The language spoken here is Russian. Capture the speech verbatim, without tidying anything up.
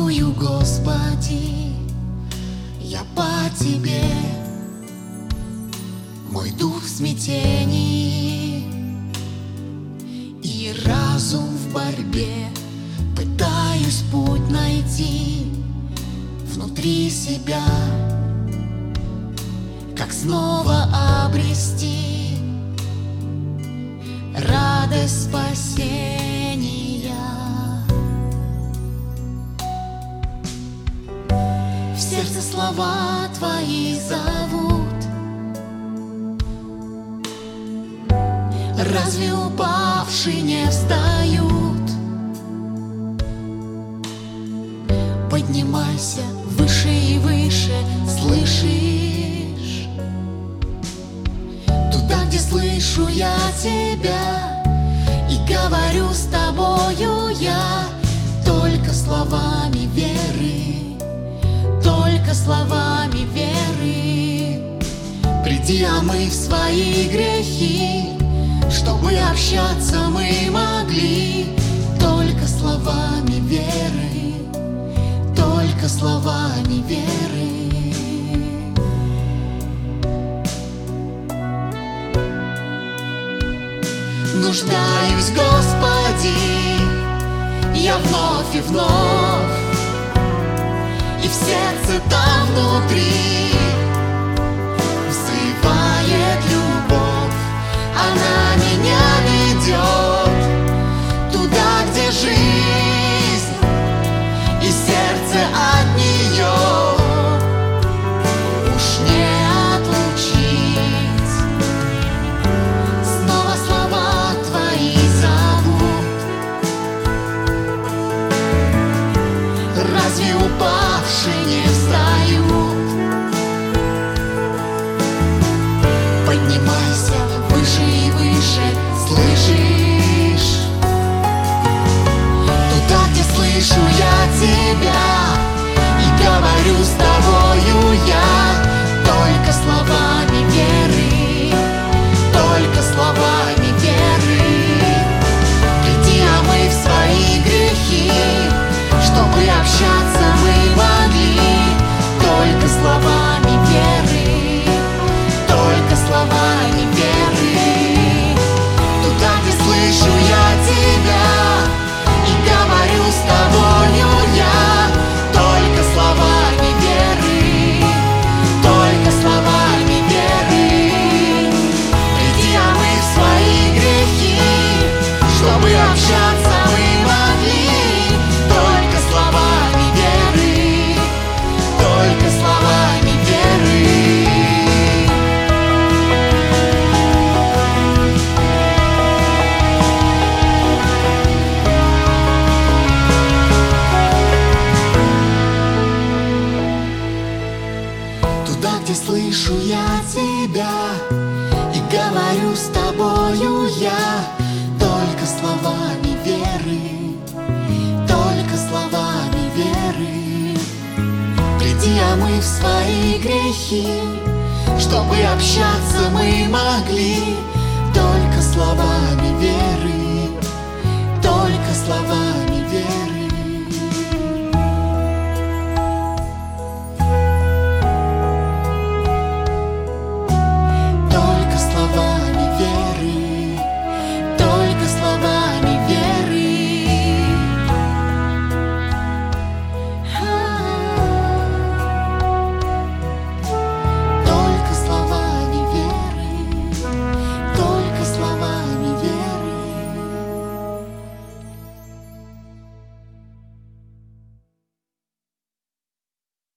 Тоскую, Господи, я по Тебе. Мой дух в смятении и разум в борьбе. Пытаюсь путь найти внутри себя, как снова обрести радость спасения. В сердце слова Твои зовут. Разве упавшие не встают? Поднимайся выше и выше, слышишь? Туда, где слышу я Тебя и говорю с Тобою я только словами веры, только словами веры. Приди, омыв свои грехи, чтобы общаться мы могли только словами веры, только словами веры. Нуждаюсь, Господи, я вновь и вновь, и в сердце там внутри взывает любовь. Она меня ведет туда, где жизнь и сердце от нее уж не отлучить. Снова слова Твои зовут. Разве упавшие не встают? Поднимайся выше и выше, слышишь? Туда, где слышу я Тебя и говорю с Тобою я только словами веры, только словами веры. Приди, омыв свои грехи, чтобы общаться мы могли только словами веры, только словами веры. Туда, где слышу я Тебя и говорю с Тобою я только словами веры, только словами веры. Приди, омыв свои грехи, чтобы общаться мы могли только словами веры, только словами веры. Туда, где слышу я Тебя и говорю с Тобою я только словами веры, только словами веры. Приди, омыв свои грехи, чтобы общаться мы могли только словами веры, только словами веры.